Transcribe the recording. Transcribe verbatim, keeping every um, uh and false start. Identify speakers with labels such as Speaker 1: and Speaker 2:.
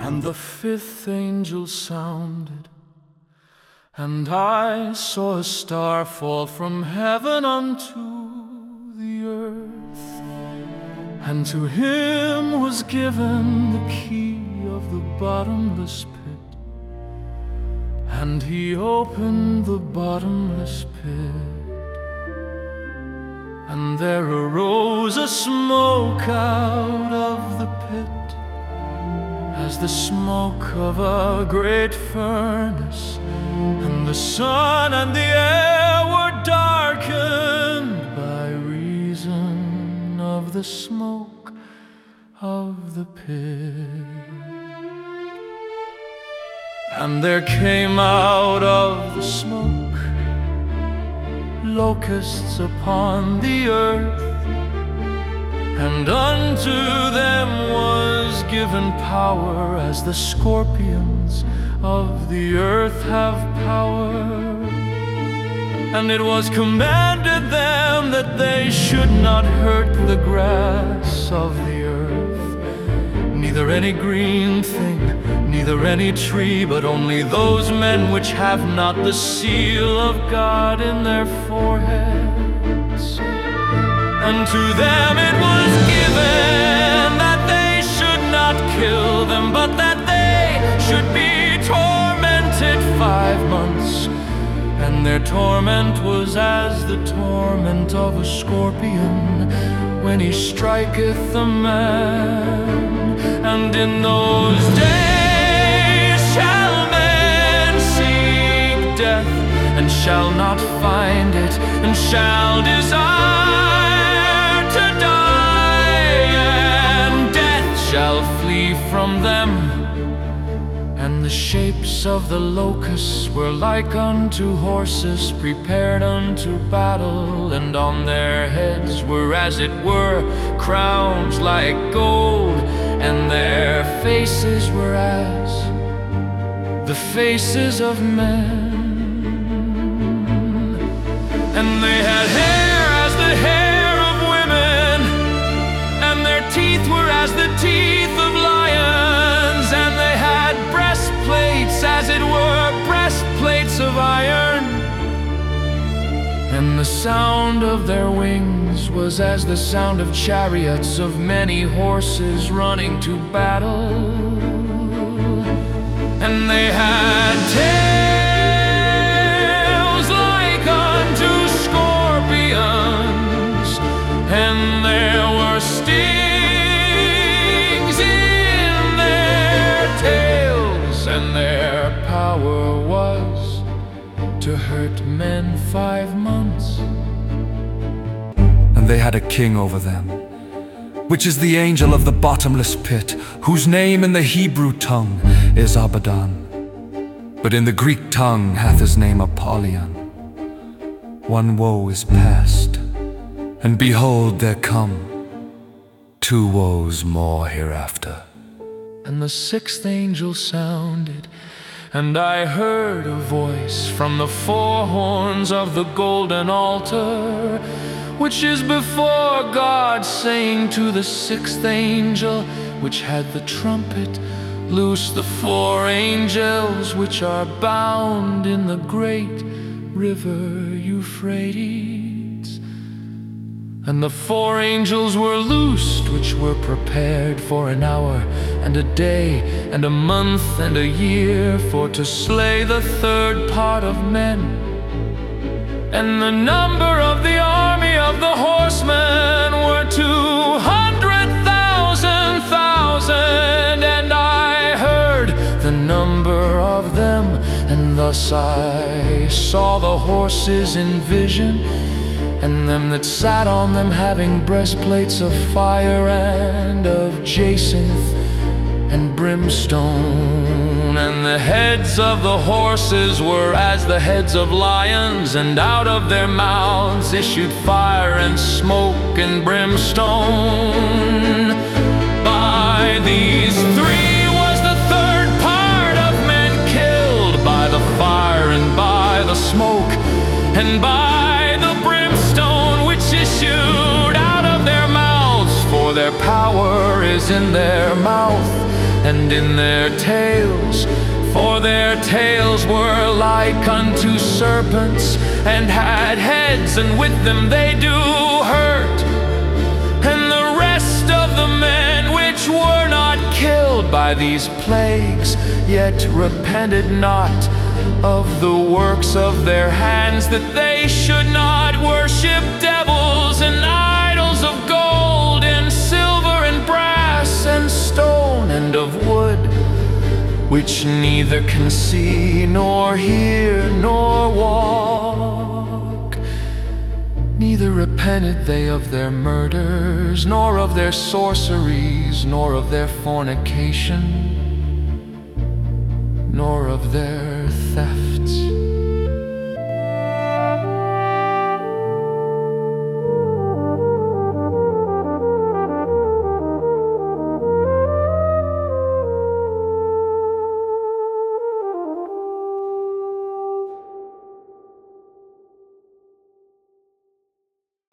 Speaker 1: And the fifth angel sounded, and I saw a star fall from heaven unto the earth, and to him was given the key of the bottomless pit, and he opened the bottomless pit, and there arose a smoke out of the pit, as the smoke of a great furnace, and the sun and the air were darkened by reason of the smoke of the pit. And there came out of the smoke locusts upon the earth, and unto them was given power, as the scorpions of the earth have power. And it was commanded them that they should not hurt the grass of the earth, neither any green thing, neither any tree, but only those men which have not the seal of God in their foreheads. And to them it was given that they should not kill them, but that they should be tormented five months. And their torment was as the torment of a scorpion when he striketh a man. And in those days shall men seek death, and shall not find it, and shall desire to die, and death shall flee from them. And the shapes of the locusts were like unto horses prepared unto battle, and on their heads were as it were crowns like gold, and their faces were as the faces of men. And they had hair as the hair of women, and their teeth were as the teeth of lions, and they had breastplates as it were breastplates of iron. And the sound of their wings was as the sound of chariots of many horses running to battle. And they had tails like unto scorpions, and there were stings in their tails, and their power was to hurt men five months.
Speaker 2: And they had a king over them, which is the angel of the bottomless pit, whose name in the Hebrew tongue is Abaddon, but in the Greek tongue hath his name Apollyon. One woe is past, and behold there come two woes more hereafter.
Speaker 1: And the sixth angel sounded, and I heard a voice from the four horns of the golden altar, which is before God, saying to the sixth angel, which had the trumpet, loose the four angels which are bound in the great river Euphrates. And the four angels were loosed, which were prepared for an hour, and a day, and a month, and a year, for to slay the third part of men. And the number of the army of the horsemen were two hundred thousand thousand, and I heard the number of them, and thus I saw the horses in vision, and them that sat on them having breastplates of fire and of jacinth and brimstone. And the heads of the horses were as the heads of lions, and out of their mouths issued fire and smoke and brimstone. By these three was the third part of men killed, by the fire and by the smoke and by the brimstone which issued out of their mouths, for their power is in their mouth, and in their tails, for their tails were like unto serpents, and had heads, and with them they do hurt. And the rest of the men which were not killed by these plagues, yet repented not of the works of their hands, that they should not worship devils and idols of gold and silver and brass and stone and of wood, which neither can see nor hear nor walk. Neither repented they of their murders, nor of their sorceries, nor of their fornication, nor of their theft.